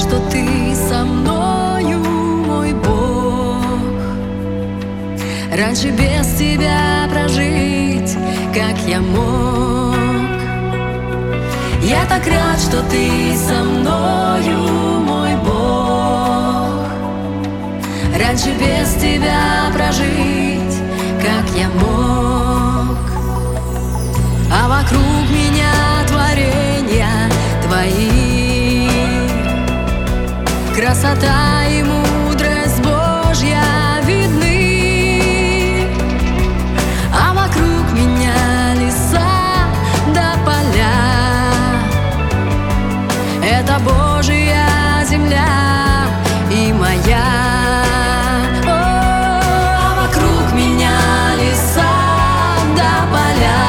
что ты со мною, мой Бог. Раньше без тебя прожить, как я мог. Я так рад, что ты со мною, мой Бог. Раньше без тебя прожить, как я мог. А вокруг меня творения твои, красота и мудрость Божья видны. А вокруг меня леса да поля, это Божья земля и моя. А вокруг меня леса да поля,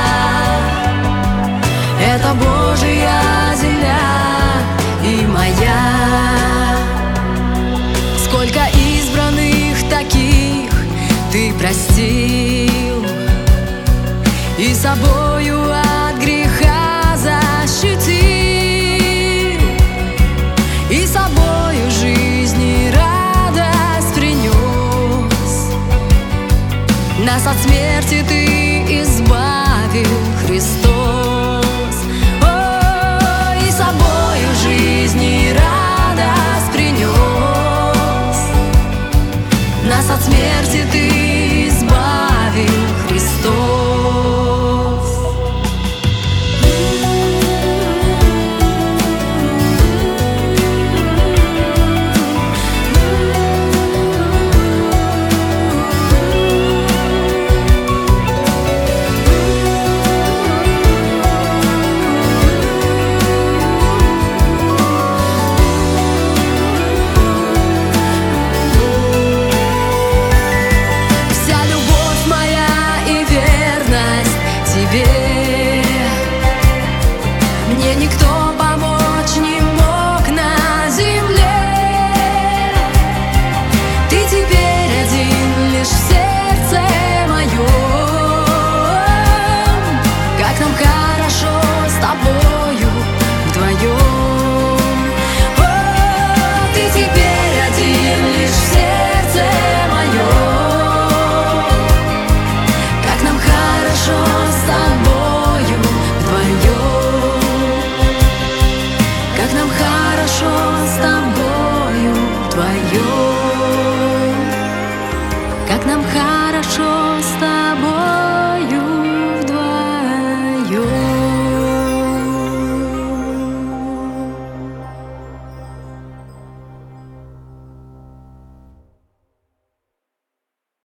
это Божья земля и моя. Сколько избранных таких ты простил, и собою от греха защитил, и собою жизни радость принес. Нас от смерти ты избавил, Христос.